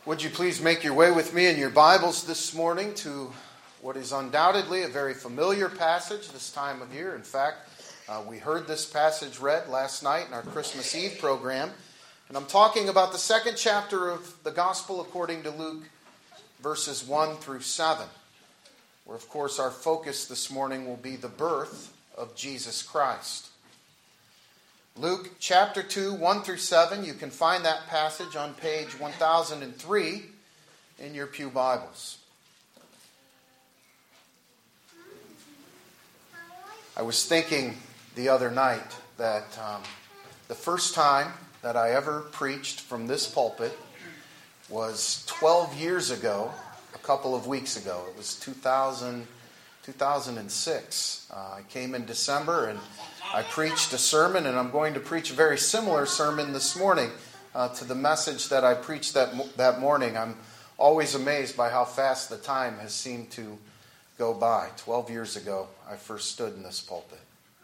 Would you please make your way with me in your Bibles this morning to what is undoubtedly a very familiar passage this time of year. In fact, we heard this passage read last night in our Christmas Eve program. And I'm talking about the second chapter of the Gospel according to Luke, verses 1 through 7, where, of course, our focus this morning will be the birth of Jesus Christ. Luke chapter 2, 1 through 7, you can find that passage on page 1003 in your pew Bibles. I was thinking the other night that the first time that I ever preached from this pulpit was 12 years ago, a couple of weeks ago. It was 2006. I came in December and I preached a sermon, and I'm going to preach a very similar sermon this morning to the message that I preached that morning. I'm always amazed by how fast the time has seemed to go by. 12 years ago, I first stood in this pulpit.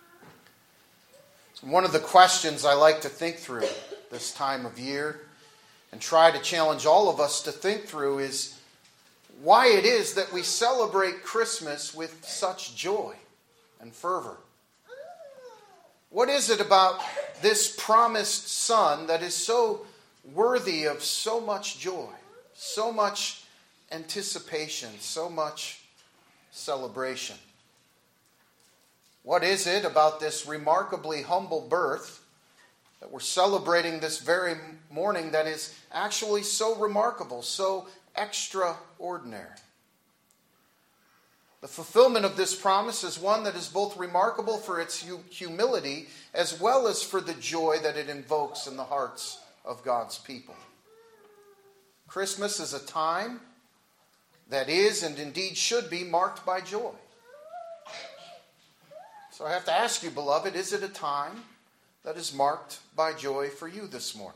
One of the questions I like to think through this time of year and try to challenge all of us to think through is why it is that we celebrate Christmas with such joy and fervor. What is it about this promised Son that is so worthy of so much joy, so much anticipation, so much celebration? What is it about this remarkably humble birth that we're celebrating this very morning that is actually so remarkable, so extraordinary? The fulfillment of this promise is one that is both remarkable for its humility as well as for the joy that it invokes in the hearts of God's people. Christmas is a time that is and indeed should be marked by joy. So I have to ask you, beloved, is it a time that is marked by joy for you this morning?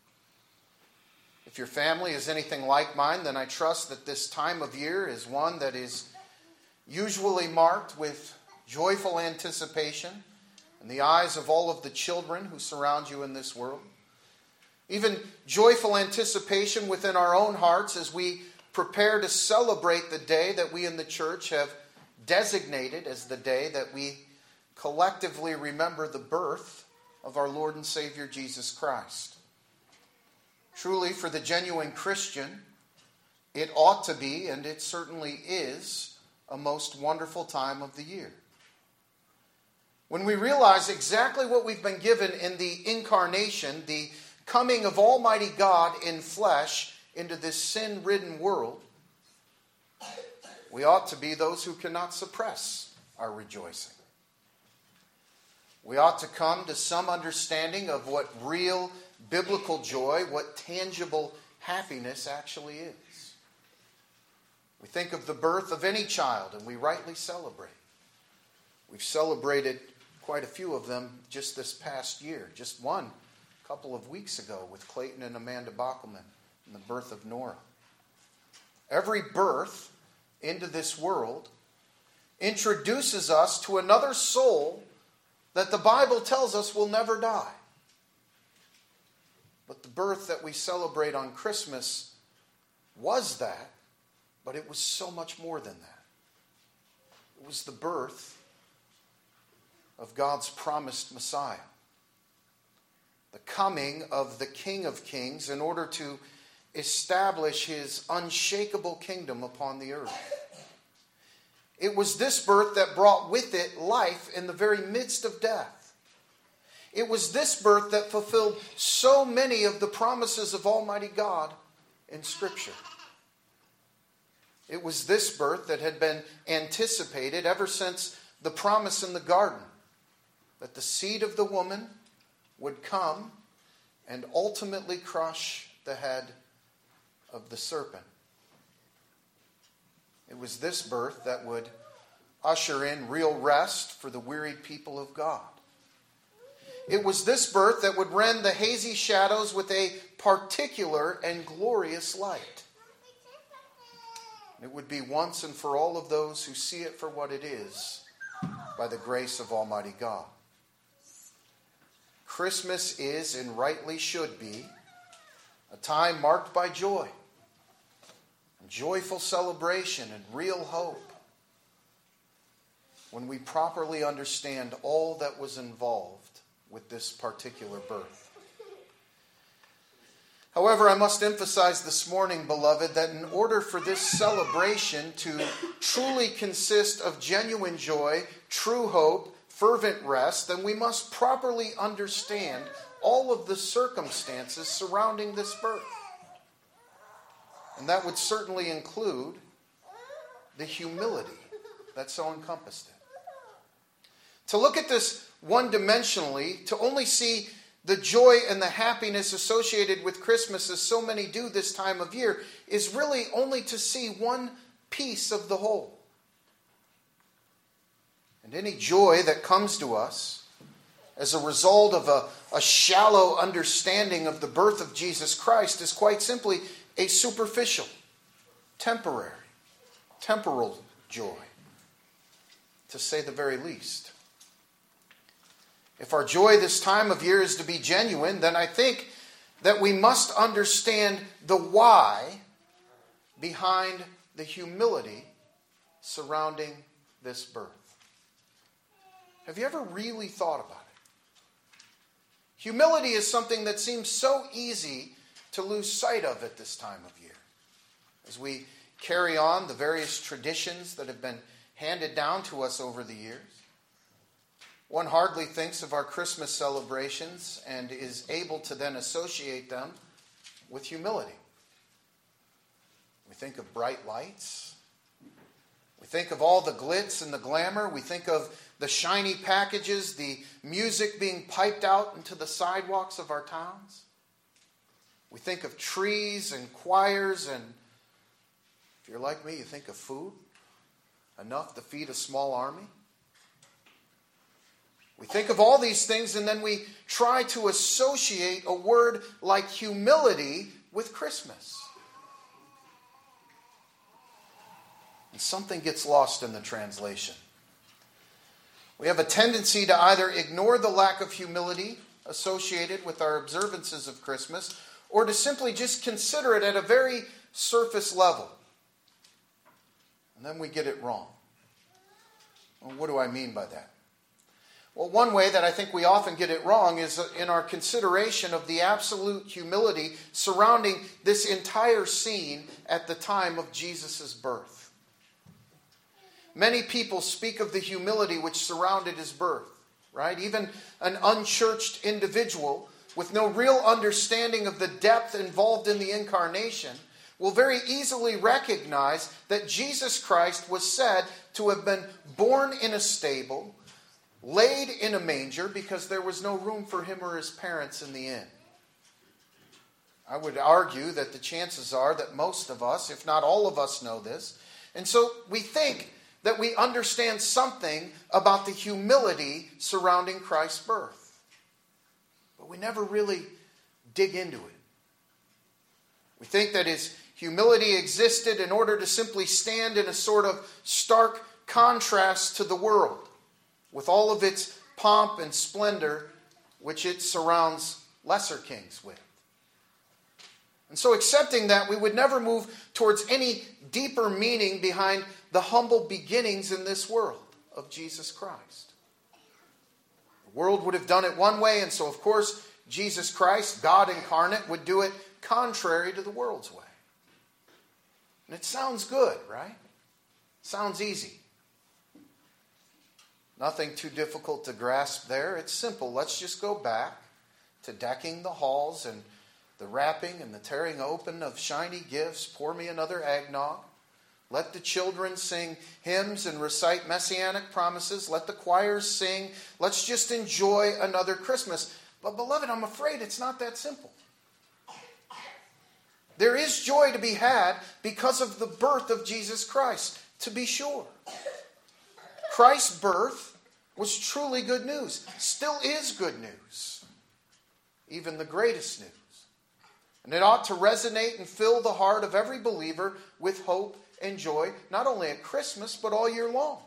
If your family is anything like mine, then I trust that this time of year is one that is usually marked with joyful anticipation in the eyes of all of the children who surround you in this world. Even joyful anticipation within our own hearts as we prepare to celebrate the day that we in the church have designated as the day that we collectively remember the birth of our Lord and Savior Jesus Christ. Truly, for the genuine Christian, it ought to be, and it certainly is, a most wonderful time of the year. When we realize exactly what we've been given in the incarnation, the coming of Almighty God in flesh into this sin-ridden world, we ought to be those who cannot suppress our rejoicing. We ought to come to some understanding of what real biblical joy, what tangible happiness actually is. We think of the birth of any child and we rightly celebrate. We've celebrated quite a few of them just this past year. Just one a couple of weeks ago with Clayton and Amanda Bockelman and the birth of Nora. Every birth into this world introduces us to another soul that the Bible tells us will never die. But the birth that we celebrate on Christmas was that, but it was so much more than that. It was the birth of God's promised Messiah. The coming of the King of Kings in order to establish his unshakable kingdom upon the earth. It was this birth that brought with it life in the very midst of death. It was this birth that fulfilled so many of the promises of Almighty God in Scripture. It was this birth that had been anticipated ever since the promise in the garden that the seed of the woman would come and ultimately crush the head of the serpent. It was this birth that would usher in real rest for the wearied people of God. It was this birth that would rend the hazy shadows with a particular and glorious light. It would be once and for all of those who see it for what it is by the grace of Almighty God. Christmas is and rightly should be a time marked by joy, joyful celebration and real hope when we properly understand all that was involved with this particular birth. However, I must emphasize this morning, beloved, that in order for this celebration to truly consist of genuine joy, true hope, fervent rest, then we must properly understand all of the circumstances surrounding this birth. And that would certainly include the humility that so encompassed it. To look at this one-dimensionally, to only see the joy and the happiness associated with Christmas, as so many do this time of year, is really only to see one piece of the whole. And any joy that comes to us as a result of a shallow understanding of the birth of Jesus Christ is quite simply a superficial, temporary, temporal joy, to say the very least. If our joy this time of year is to be genuine, then I think that we must understand the why behind the humility surrounding this birth. Have you ever really thought about it? Humility is something that seems so easy to lose sight of at this time of year. As we carry on the various traditions that have been handed down to us over the years, one hardly thinks of our Christmas celebrations and is able to then associate them with humility. We think of bright lights. We think of all the glitz and the glamour. We think of the shiny packages, the music being piped out into the sidewalks of our towns. We think of trees and choirs, and if you're like me, you think of food, enough to feed a small army. We think of all these things, and then we try to associate a word like humility with Christmas. And something gets lost in the translation. We have a tendency to either ignore the lack of humility associated with our observances of Christmas, or to simply just consider it at a very surface level. And then we get it wrong. Well, what do I mean by that? Well, one way that I think we often get it wrong is in our consideration of the absolute humility surrounding this entire scene at the time of Jesus' birth. Many people speak of the humility which surrounded his birth, right? Even an unchurched individual with no real understanding of the depth involved in the incarnation will very easily recognize that Jesus Christ was said to have been born in a stable, laid in a manger, because there was no room for him or his parents in the inn. I would argue that the chances are that most of us, if not all of us, know this. And so we think that we understand something about the humility surrounding Christ's birth. But we never really dig into it. We think that his humility existed in order to simply stand in a sort of stark contrast to the world, with all of its pomp and splendor which it surrounds lesser kings with. And so accepting that, we would never move towards any deeper meaning behind the humble beginnings in this world of Jesus Christ. The world would have done it one way, and so of course Jesus Christ, God incarnate, would do it contrary to the world's way. And it sounds good, right? Sounds easy. Nothing too difficult to grasp there. It's simple. Let's just go back to decking the halls and the wrapping and the tearing open of shiny gifts. Pour me another eggnog. Let the children sing hymns and recite messianic promises. Let the choirs sing. Let's just enjoy another Christmas. But beloved, I'm afraid it's not that simple. There is joy to be had because of the birth of Jesus Christ, to be sure. Christ's birth was truly good news. Still is good news. Even the greatest news. And it ought to resonate and fill the heart of every believer with hope and joy, not only at Christmas, but all year long.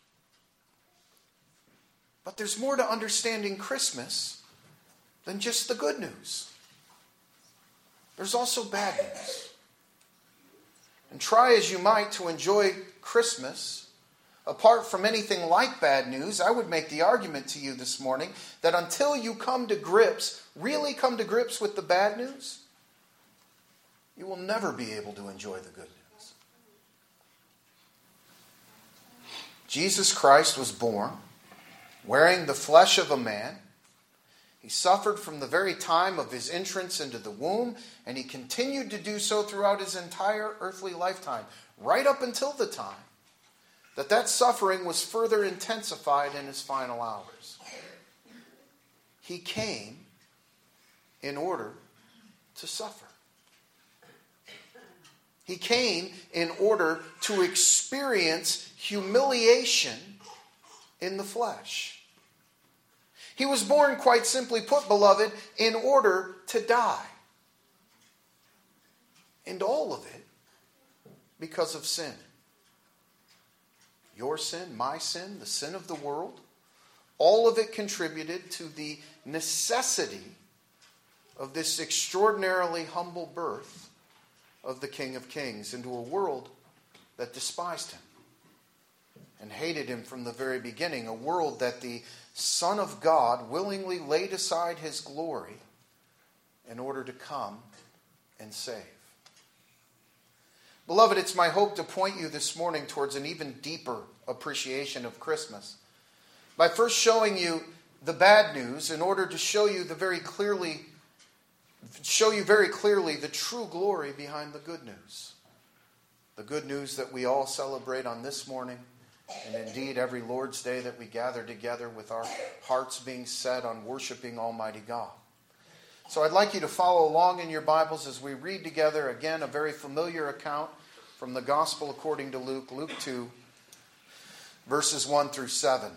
But there's more to understanding Christmas than just the good news. There's also bad news. And try as you might to enjoy Christmas, apart from anything like bad news, I would make the argument to you this morning that until you really come to grips with the bad news, you will never be able to enjoy the good news. Jesus Christ was born wearing the flesh of a man. He suffered from the very time of his entrance into the womb, and he continued to do so throughout his entire earthly lifetime, right up until the time that suffering was further intensified in his final hours. He came in order to suffer. He came in order to experience humiliation in the flesh. He was born, quite simply put, beloved, in order to die. And all of it because of sin. Your sin, my sin, the sin of the world, all of it contributed to the necessity of this extraordinarily humble birth of the King of Kings into a world that despised him and hated him from the very beginning, a world that the Son of God willingly laid aside his glory in order to come and save. Beloved, it's my hope to point you this morning towards an even deeper appreciation of Christmas by first showing you the bad news in order to show you very clearly the true glory behind the good news. The good news that we all celebrate on this morning, and indeed every Lord's Day that we gather together with our hearts being set on worshiping Almighty God. So I'd like you to follow along in your Bibles as we read together again a very familiar account from the Gospel according to Luke, Luke 2, verses 1 through 7.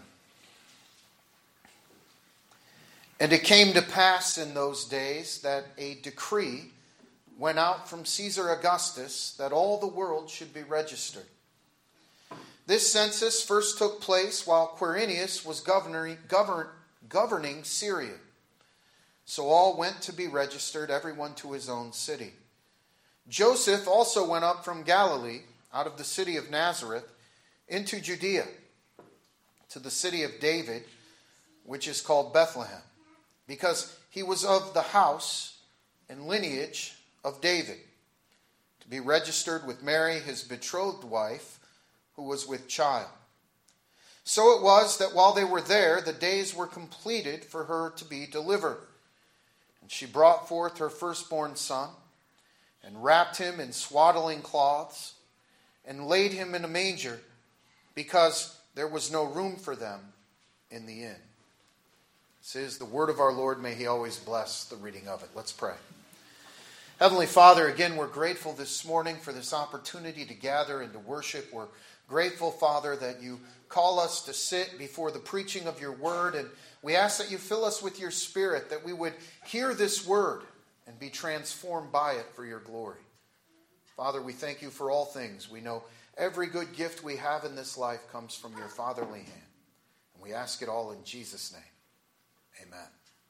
And it came to pass in those days that a decree went out from Caesar Augustus that all the world should be registered. This census first took place while Quirinius was governing Syria. So all went to be registered, everyone to his own city. Joseph also went up from Galilee, out of the city of Nazareth, into Judea, to the city of David, which is called Bethlehem, because he was of the house and lineage of David, to be registered with Mary, his betrothed wife, who was with child. So it was that while they were there, the days were completed for her to be delivered. And she brought forth her firstborn son, and wrapped him in swaddling cloths, and laid him in a manger, because there was no room for them in the inn. This is the word of our Lord. May he always bless the reading of it. Let's pray. Heavenly Father, again, we're grateful this morning for this opportunity to gather and to worship. We're grateful, Father, that you call us to sit before the preaching of your word, and we ask that you fill us with your Spirit, that we would hear this word and be transformed by it for your glory. Father, we thank you for all things. We know every good gift we have in this life comes from your fatherly hand. And we ask it all in Jesus' name. Amen.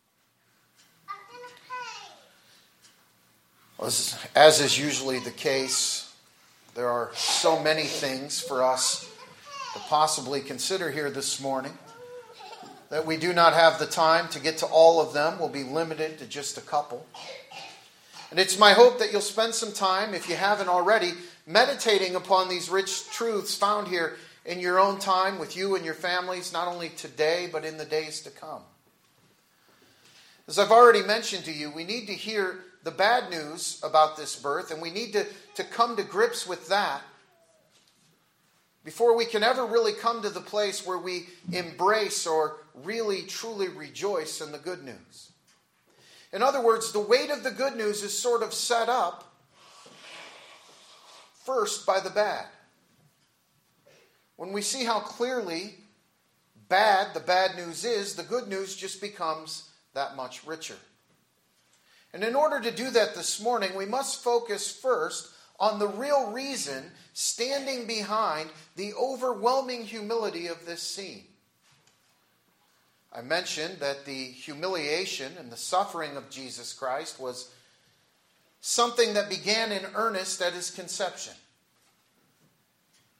As is usually the case, there are so many things for us to possibly consider here this morning that we do not have the time to get to all of them. We'll be limited to just a couple. And it's my hope that you'll spend some time, if you haven't already, meditating upon these rich truths found here in your own time with you and your families, not only today, but in the days to come. As I've already mentioned to you, we need to hear the bad news about this birth, and we need to come to grips with that before we can ever really come to the place where we embrace or really truly rejoice in the good news. In other words, the weight of the good news is sort of set up first by the bad. When we see how clearly bad the bad news is, the good news just becomes that much richer. And in order to do that this morning, we must focus first on the real reason standing behind the overwhelming humility of this scene. I mentioned that the humiliation and the suffering of Jesus Christ was something that began in earnest at his conception.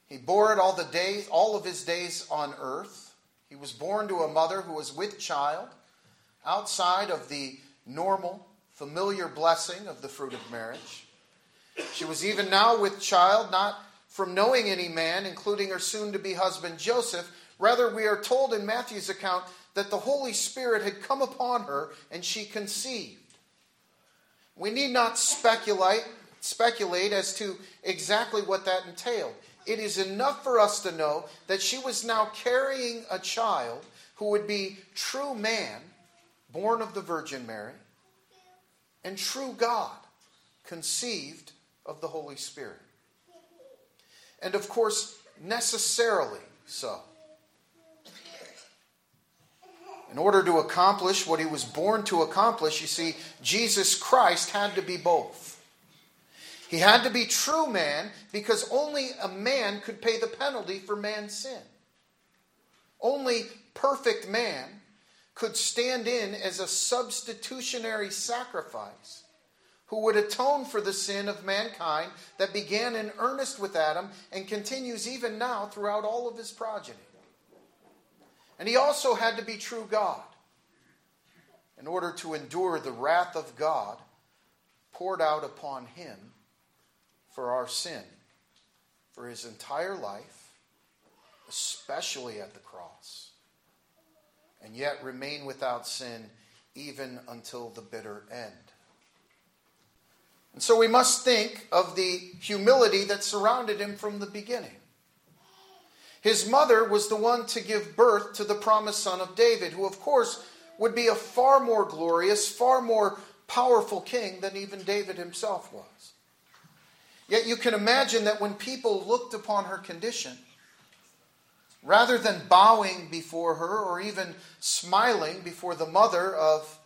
He bore it all of his days on earth. He was born to a mother who was with child, outside of the normal, familiar blessing of the fruit of marriage. She was even now with child, not from knowing any man, including her soon-to-be husband Joseph. Rather, we are told in Matthew's account that the Holy Spirit had come upon her and she conceived. We need not speculate as to exactly what that entailed. It is enough for us to know that she was now carrying a child who would be true man, born of the Virgin Mary, and true God, conceived of the Holy Spirit. And of course, necessarily so. In order to accomplish what he was born to accomplish, you see, Jesus Christ had to be both. He had to be true man because only a man could pay the penalty for man's sin. Only perfect man could stand in as a substitutionary sacrifice who would atone for the sin of mankind that began in earnest with Adam and continues even now throughout all of his progeny. And he also had to be true God in order to endure the wrath of God poured out upon him for our sin, for his entire life, especially at the cross, and yet remain without sin even until the bitter end. And so we must think of the humility that surrounded him from the beginning. His mother was the one to give birth to the promised son of David, who of course would be a far more glorious, far more powerful king than even David himself was. Yet you can imagine that when people looked upon her condition, rather than bowing before her or even smiling before the mother of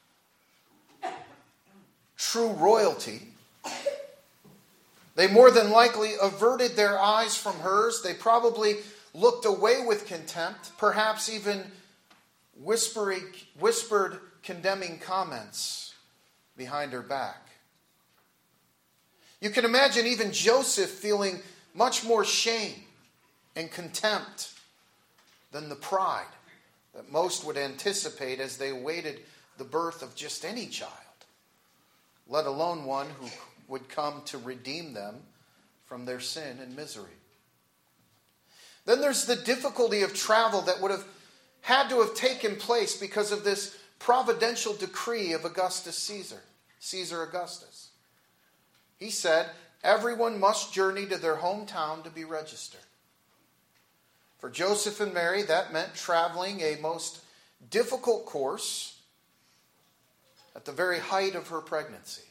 true royalty, they more than likely averted their eyes from hers. They probably looked away with contempt, perhaps even whispered condemning comments behind her back. You can imagine even Joseph feeling much more shame and contempt than the pride that most would anticipate as they awaited the birth of just any child, let alone one who would come to redeem them from their sin and misery. Then there's the difficulty of travel that would have had to have taken place because of this providential decree of Caesar Augustus. He said, everyone must journey to their hometown to be registered. For Joseph and Mary, that meant traveling a most difficult course at the very height of her pregnancy.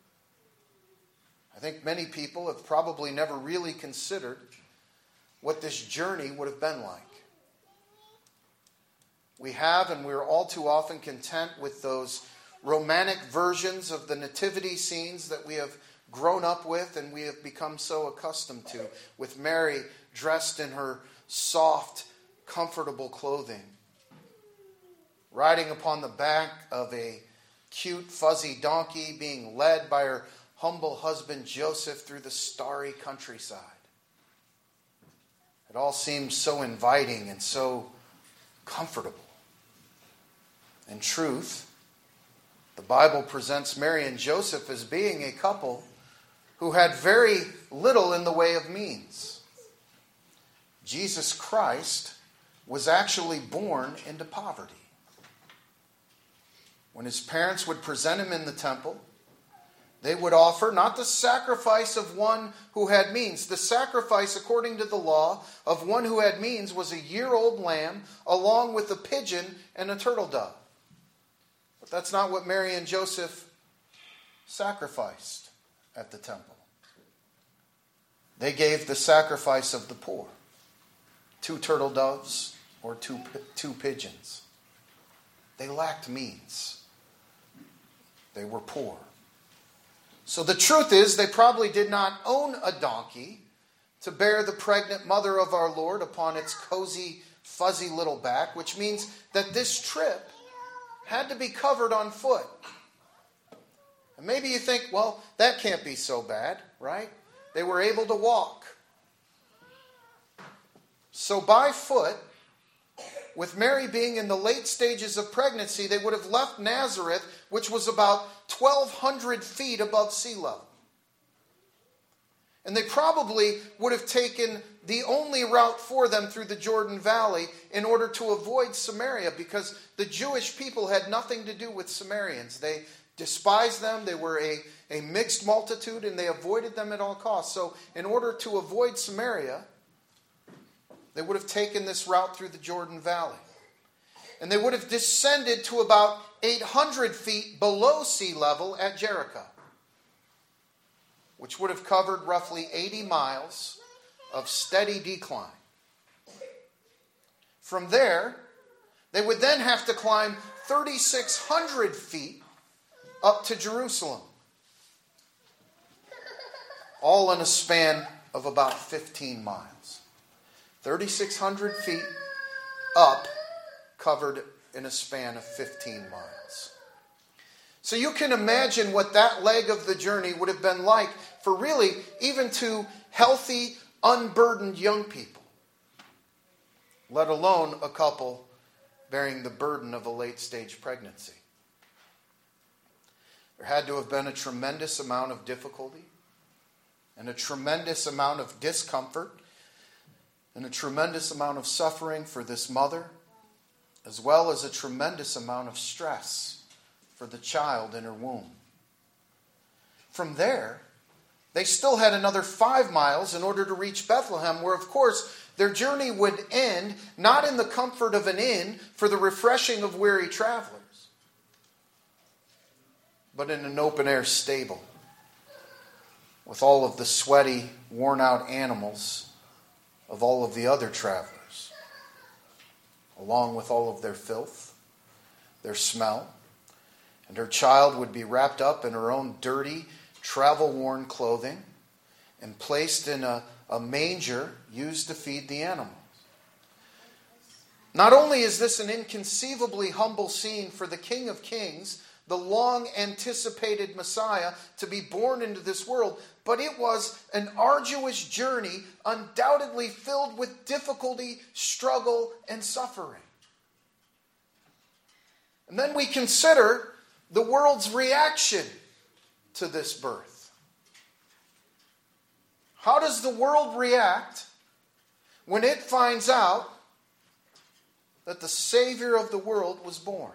I think many people have probably never really considered what this journey would have been like. We have, and we're all too often content with those romantic versions of the nativity scenes that we have grown up with and we have become so accustomed to, with Mary dressed in her soft, comfortable clothing, riding upon the back of a cute, fuzzy donkey, being led by her humble husband Joseph through the starry countryside. It all seems so inviting and so comfortable. In truth, the Bible presents Mary and Joseph as being a couple who had very little in the way of means. Jesus Christ was actually born into poverty. When his parents would present him in the temple, they would offer not the sacrifice of one who had means. The sacrifice, according to the law, of one who had means was a year-old lamb along with a pigeon and a turtle dove. But that's not what Mary and Joseph sacrificed at the temple. They gave the sacrifice of the poor. 2 turtle doves or two pigeons. They lacked means. They were poor. So the truth is, they probably did not own a donkey to bear the pregnant mother of our Lord upon its cozy, fuzzy little back, which means that this trip had to be covered on foot. And maybe you think, well, that can't be so bad, right? They were able to walk. So by foot, with Mary being in the late stages of pregnancy, they would have left Nazareth, which was about 1,200 feet above sea level. And they probably would have taken the only route for them through the Jordan Valley in order to avoid Samaria, because the Jewish people had nothing to do with Samaritans. They despised them. They were a mixed multitude, and they avoided them at all costs. So in order to avoid Samaria, they would have taken this route through the Jordan Valley. And they would have descended to about 800 feet below sea level at Jericho, which would have covered roughly 80 miles of steady decline. From there, they would then have to climb 3,600 feet up to Jerusalem, all in a span of about 15 miles. 3,600 feet up, covered in a span of 15 miles. So you can imagine what that leg of the journey would have been like for really even two healthy, unburdened young people, let alone a couple bearing the burden of a late-stage pregnancy. There had to have been a tremendous amount of difficulty and a tremendous amount of discomfort and a tremendous amount of suffering for this mother, as well as a tremendous amount of stress for the child in her womb. From there, they still had another 5 miles in order to reach Bethlehem, where, of course, their journey would end not in the comfort of an inn for the refreshing of weary travelers, but in an open-air stable with all of the sweaty, worn-out animals of all of the other travelers, along with all of their filth, their smell. And her child would be wrapped up in her own dirty, travel-worn clothing and placed in a manger used to feed the animals. Not only is this an inconceivably humble scene for the King of Kings, the long-anticipated Messiah, to be born into this world, but it was an arduous journey, undoubtedly filled with difficulty, struggle, and suffering. And then we consider the world's reaction to this birth. How does the world react when it finds out that the Savior of the world was born?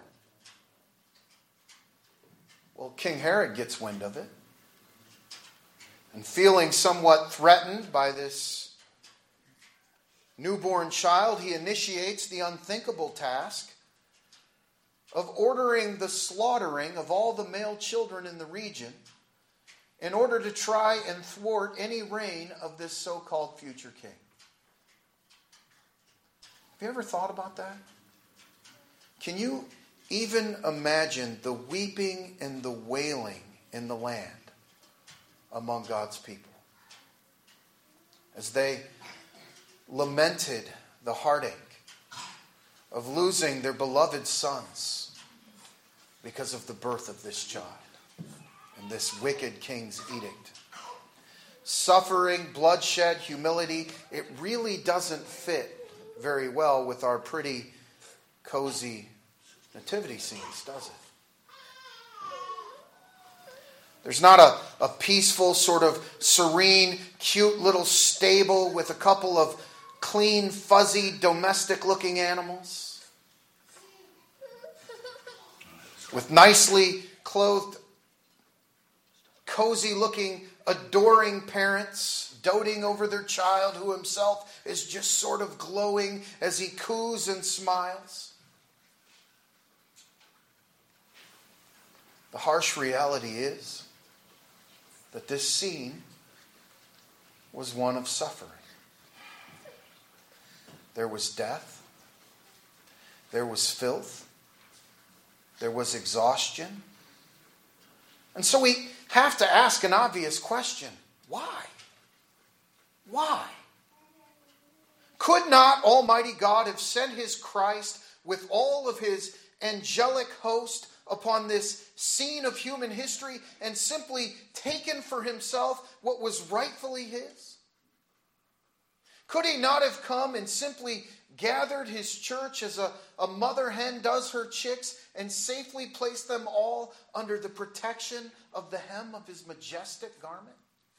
Well, King Herod gets wind of it, and feeling somewhat threatened by this newborn child, he initiates the unthinkable task of ordering the slaughtering of all the male children in the region in order to try and thwart any reign of this so-called future king. Have you ever thought about that? Can you even imagine the weeping and the wailing in the land among God's people as they lamented the heartache of losing their beloved sons because of the birth of this child and this wicked king's edict? Suffering, bloodshed, humility, it really doesn't fit very well with our pretty cozy nativity scenes, does it? There's not a peaceful, sort of serene, cute little stable with a couple of clean, fuzzy, domestic-looking animals with nicely clothed, cozy-looking, adoring parents doting over their child who himself is just sort of glowing as he coos and smiles. The harsh reality is that this scene was one of suffering. There was death. There was filth. There was exhaustion. And so we have to ask an obvious question. Why? Why? Could not Almighty God have sent his Christ with all of his angelic host upon this scene of human history and simply taken for himself what was rightfully his? Could he not have come and simply gathered his church as a mother hen does her chicks and safely placed them all under the protection of the hem of his majestic garment?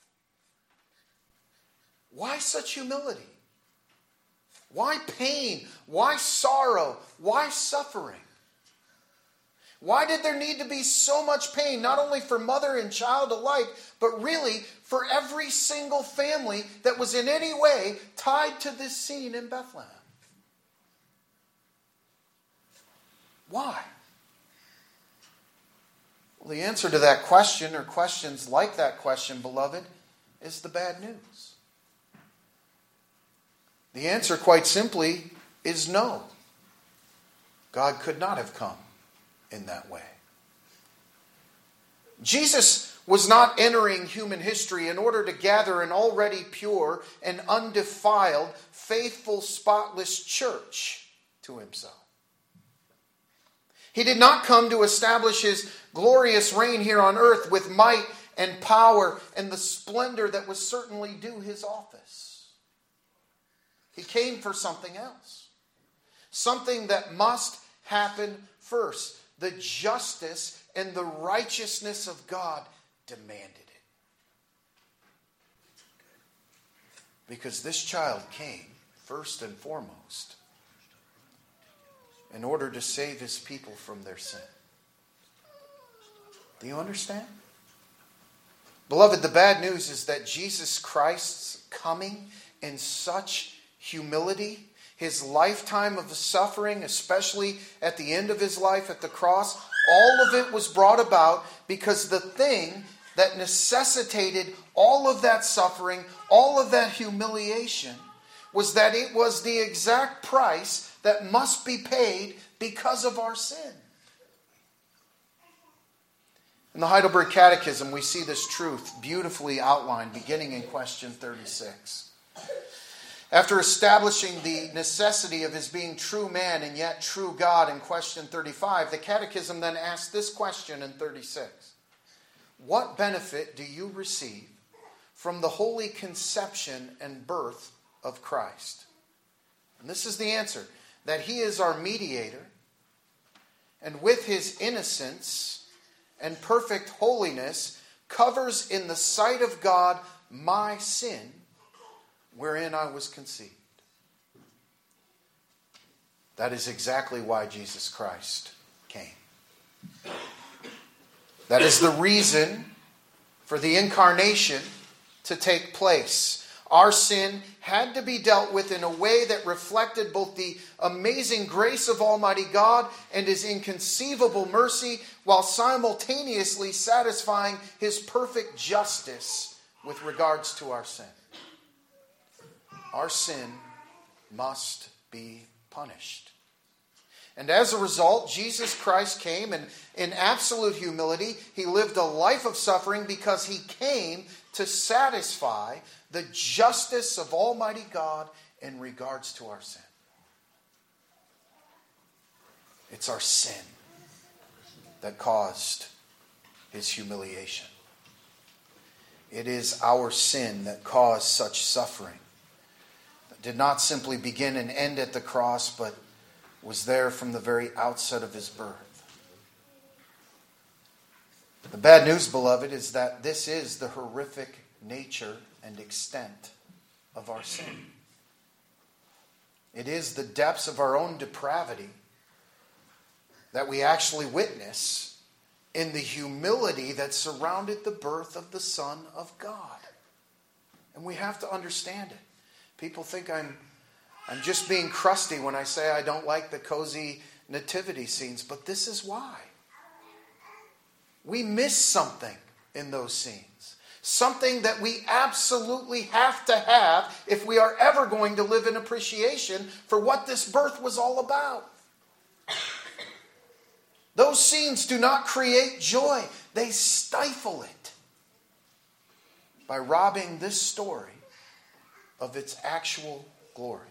Why such humility? Why pain? Why sorrow? Why suffering? Why did there need to be so much pain, not only for mother and child alike, but really for every single family that was in any way tied to this scene in Bethlehem? Why? Well, the answer to that question, or questions like that question, beloved, is the bad news. The answer, quite simply, is no. God could not have come in that way. Jesus was not entering human history in order to gather an already pure and undefiled, faithful, spotless church to himself. He did not come to establish his glorious reign here on earth with might and power and the splendor that was certainly due his office. He came for something else. Something that must happen first. The justice and the righteousness of God demanded it. Because this child came, first and foremost, in order to save his people from their sin. Do you understand? Beloved, the bad news is that Jesus Christ's coming in such humility, his lifetime of suffering, especially at the end of his life at the cross, all of it was brought about because the thing that necessitated all of that suffering, all of that humiliation, was that it was the exact price that must be paid because of our sin. In the Heidelberg Catechism, we see this truth beautifully outlined beginning in question 36. After establishing the necessity of his being true man and yet true God in question 35, the Catechism then asks this question in 36. What benefit do you receive from the holy conception and birth of Christ? And this is the answer, that he is our mediator, and with his innocence and perfect holiness covers in the sight of God my sin, wherein I was conceived. That is exactly why Jesus Christ came. That is the reason for the incarnation to take place. Our sin had to be dealt with in a way that reflected both the amazing grace of Almighty God and his inconceivable mercy, while simultaneously satisfying his perfect justice with regards to our sin. Our sin must be punished. And as a result, Jesus Christ came, and in absolute humility, he lived a life of suffering because he came to satisfy the justice of Almighty God in regards to our sin. It's our sin that caused his humiliation. It is our sin that caused such suffering. It did not simply begin and end at the cross, but was there from the very outset of his birth. The bad news, beloved, is that this is the horrific nature and extent of our sin. It is the depths of our own depravity that we actually witness in the humility that surrounded the birth of the Son of God. And we have to understand it. People think I'm just being crusty when I say I don't like the cozy nativity scenes, but this is why. We miss something in those scenes. Something that we absolutely have to have if we are ever going to live in appreciation for what this birth was all about. Those scenes do not create joy. They stifle it by robbing this story of its actual glory.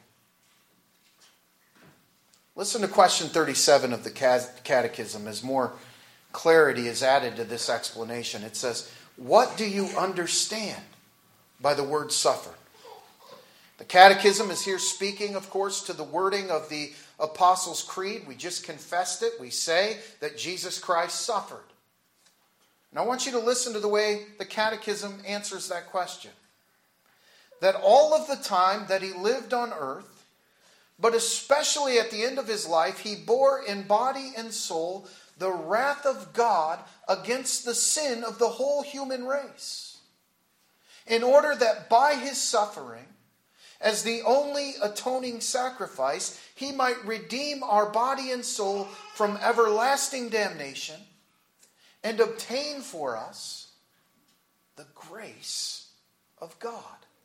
Listen to question 37 of the Catechism as more clarity is added to this explanation. It says, what do you understand by the word suffer? The Catechism is here speaking, of course, to the wording of the Apostles' Creed. We just confessed it. We say that Jesus Christ suffered. And I want you to listen to the way the Catechism answers that question. That all of the time that he lived on earth, but especially at the end of his life, he bore in body and soul the wrath of God against the sin of the whole human race, in order that by his suffering, as the only atoning sacrifice, he might redeem our body and soul from everlasting damnation and obtain for us the grace of God.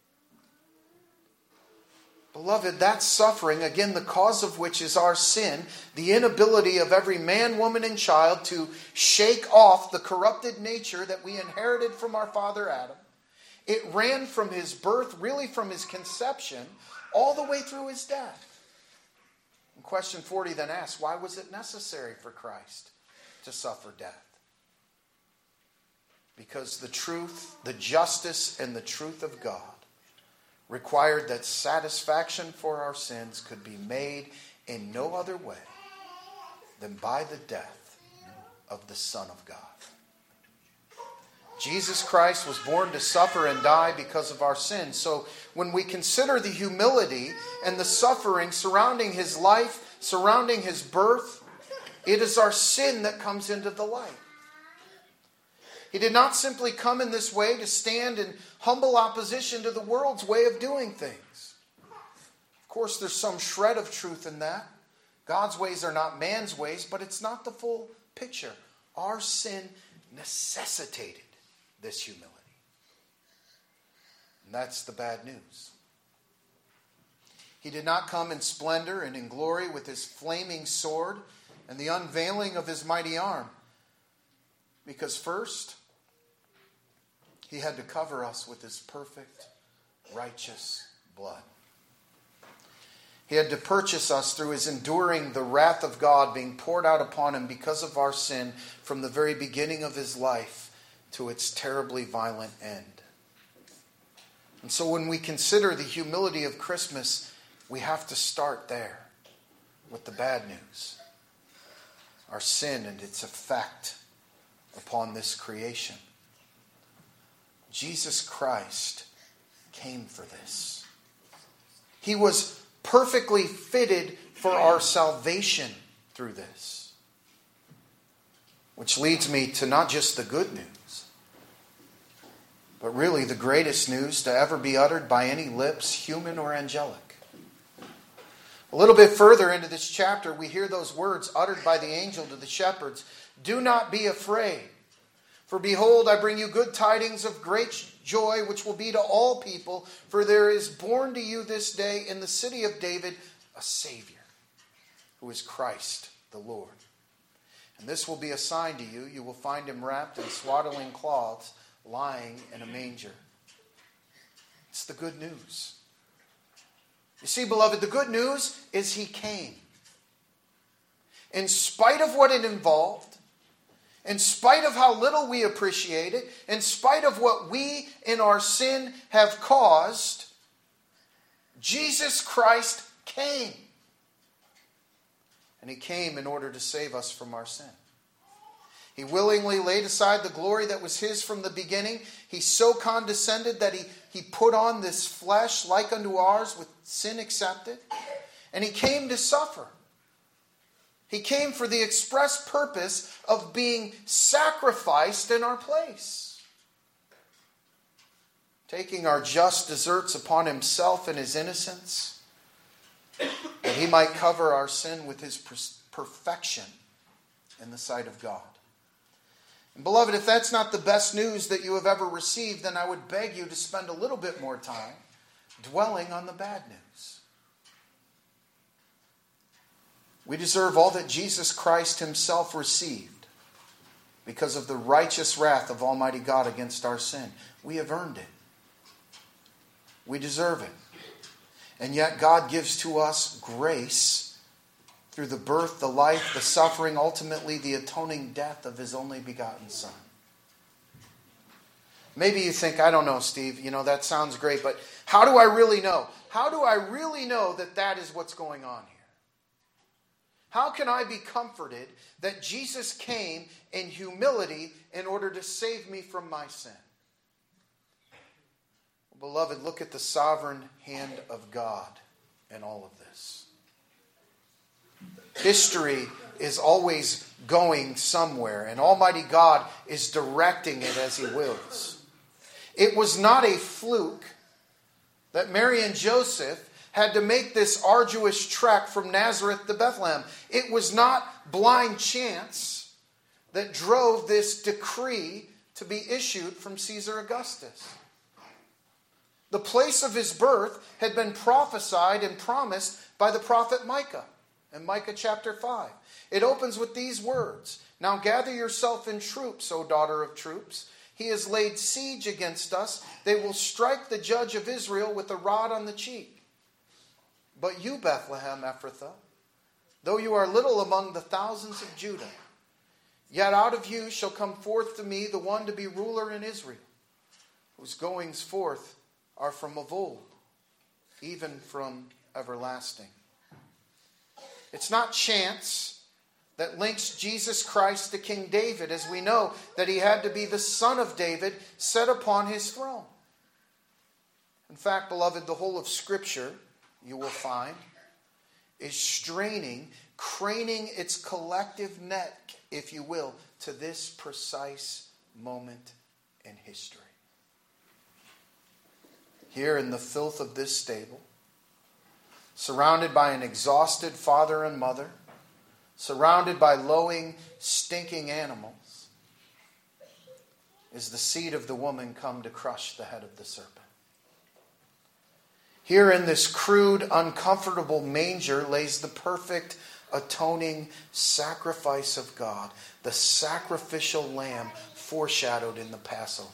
Beloved, that suffering, again, the cause of which is our sin, the inability of every man, woman, and child to shake off the corrupted nature that we inherited from our father Adam, it ran from his birth, really from his conception, all the way through his death. And question 40 then asks, why was it necessary for Christ to suffer death? Because the truth, the justice, and the truth of God required that satisfaction for our sins could be made in no other way than by the death of the Son of God. Jesus Christ was born to suffer and die because of our sins. So when we consider the humility and the suffering surrounding his life, surrounding his birth, it is our sin that comes into the light. He did not simply come in this way to stand in humble opposition to the world's way of doing things. Of course, there's some shred of truth in that. God's ways are not man's ways, but it's not the full picture. Our sin necessitated this humility. And that's the bad news. He did not come in splendor and in glory with his flaming sword and the unveiling of his mighty arm. Because first, he had to cover us with his perfect, righteous blood. He had to purchase us through his enduring the wrath of God being poured out upon him because of our sin from the very beginning of his life to its terribly violent end. And so when we consider the humility of Christmas, we have to start there with the bad news. Our sin and its effect upon this creation. Jesus Christ came for this. He was perfectly fitted for our salvation through this. Which leads me to not just the good news, but really the greatest news to ever be uttered by any lips, human or angelic. A little bit further into this chapter, we hear those words uttered by the angel to the shepherds. Do not be afraid, for behold, I bring you good tidings of great joy, which will be to all people, for there is born to you this day in the city of David a Savior, who is Christ the Lord. And this will be a sign to you. You will find him wrapped in swaddling cloths, lying in a manger. It's the good news. You see, beloved, the good news is he came. In spite of what it involved, in spite of how little we appreciate it, in spite of what we in our sin have caused, Jesus Christ came. And he came in order to save us from our sin. He willingly laid aside the glory that was his from the beginning. He so condescended that he put on this flesh like unto ours with sin accepted. And he came to suffer. He came for the express purpose of being sacrificed in our place. Taking our just deserts upon himself in his innocence, that he might cover our sin with his perfection in the sight of God. And beloved, if that's not the best news that you have ever received, then I would beg you to spend a little bit more time dwelling on the bad news. We deserve all that Jesus Christ himself received because of the righteous wrath of Almighty God against our sin. We have earned it. We deserve it. And yet God gives to us grace through the birth, the life, the suffering, ultimately the atoning death of his only begotten Son. Maybe you think, I don't know, Steve, that sounds great, but how do I really know? How do I really know that that is what's going on here? How can I be comforted that Jesus came in humility in order to save me from my sin? Beloved, look at the sovereign hand of God in all of this. History is always going somewhere, and Almighty God is directing it as He wills. It was not a fluke that Mary and Joseph had to make this arduous trek from Nazareth to Bethlehem. It was not blind chance that drove this decree to be issued from Caesar Augustus. The place of his birth had been prophesied and promised by the prophet Micah in Micah chapter 5. It opens with these words, "Now gather yourself in troops, O daughter of troops. He has laid siege against us. They will strike the judge of Israel with a rod on the cheek. But you, Bethlehem Ephrathah, though you are little among the thousands of Judah, yet out of you shall come forth to me the one to be ruler in Israel, whose goings forth are from of old, even from everlasting." It's not chance that links Jesus Christ to King David, as we know that he had to be the son of David set upon his throne. In fact, beloved, the whole of Scripture, you will find, is craning its collective neck, if you will, to this precise moment in history. Here in the filth of this stable, surrounded by an exhausted father and mother, surrounded by lowing, stinking animals, is the seed of the woman come to crush the head of the serpent. Here in this crude, uncomfortable manger lays the perfect atoning sacrifice of God, the sacrificial lamb foreshadowed in the Passover.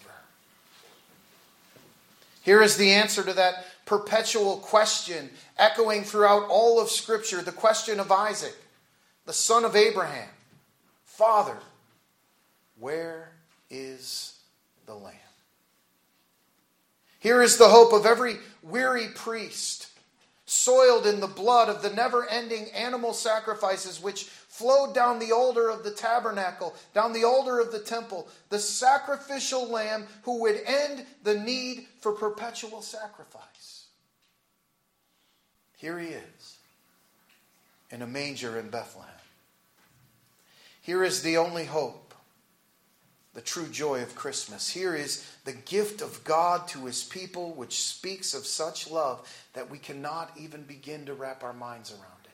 Here is the answer to that perpetual question echoing throughout all of Scripture, the question of Isaac, the son of Abraham. Father, where is the lamb? Here is the hope of every weary priest, soiled in the blood of the never-ending animal sacrifices which flowed down the altar of the tabernacle, down the altar of the temple, the sacrificial lamb who would end the need for perpetual sacrifice. Here he is, in a manger in Bethlehem. Here is the only hope, the true joy of Christmas. Here is the gift of God to His people, which speaks of such love that we cannot even begin to wrap our minds around it.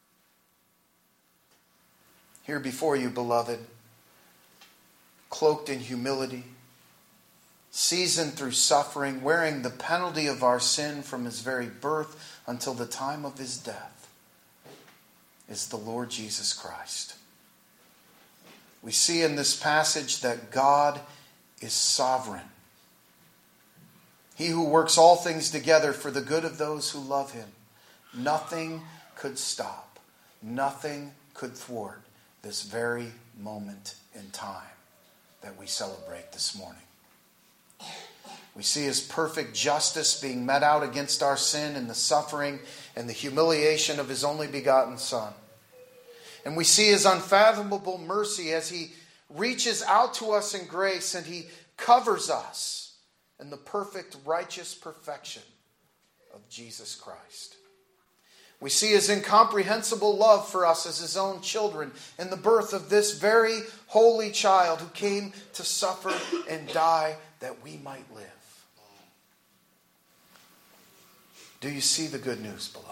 Here before you, beloved, cloaked in humility, seasoned through suffering, wearing the penalty of our sin from His very birth until the time of His death, is the Lord Jesus Christ. We see in this passage that God is sovereign. He who works all things together for the good of those who love Him. Nothing could stop. Nothing could thwart this very moment in time that we celebrate this morning. We see His perfect justice being met out against our sin and the suffering and the humiliation of His only begotten Son. And we see His unfathomable mercy as He reaches out to us in grace and He covers us in the perfect righteous perfection of Jesus Christ. We see His incomprehensible love for us as His own children in the birth of this very holy child who came to suffer and die that we might live. Do you see the good news, beloved?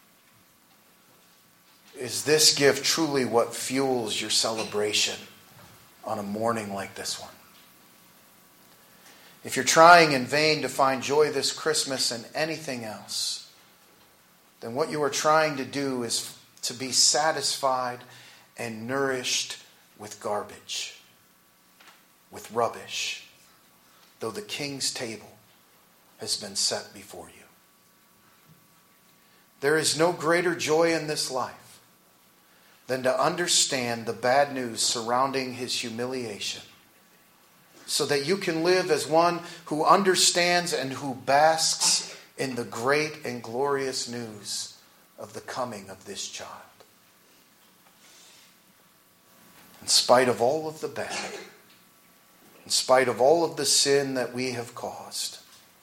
Is this gift truly what fuels your celebration on a morning like this one? If you're trying in vain to find joy this Christmas in anything else, then what you are trying to do is to be satisfied and nourished with garbage, with rubbish, though the King's table has been set before you. There is no greater joy in this life than to understand the bad news surrounding His humiliation so that you can live as one who understands and who basks in the great and glorious news of the coming of this child. In spite of all of the bad, in spite of all of the sin that we have caused,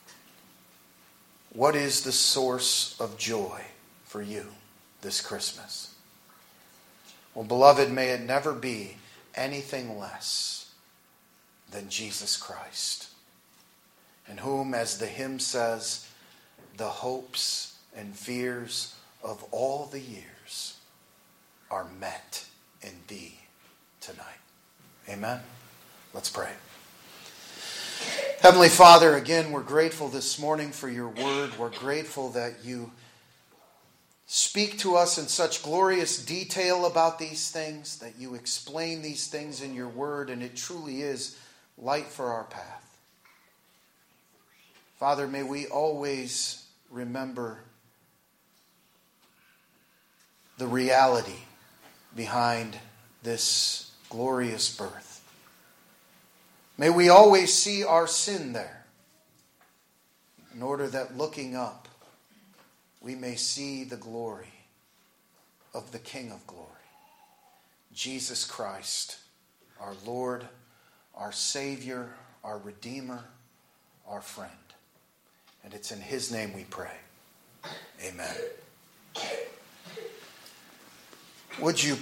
what is the source of joy for you this Christmas? Well, beloved, may it never be anything less than Jesus Christ, in whom, as the hymn says, the hopes and fears of all the years are met in thee tonight. Amen? Let's pray. Heavenly Father, again, we're grateful this morning for your word. We're grateful that you speak to us in such glorious detail about these things, that you explain these things in your word, and it truly is light for our path. Father, may we always remember the reality behind this glorious birth. May we always see our sin there, in order that looking up, we may see the glory of the King of glory, Jesus Christ, our Lord, our Savior, our Redeemer, our friend. And it's in his name we pray. Amen. Would you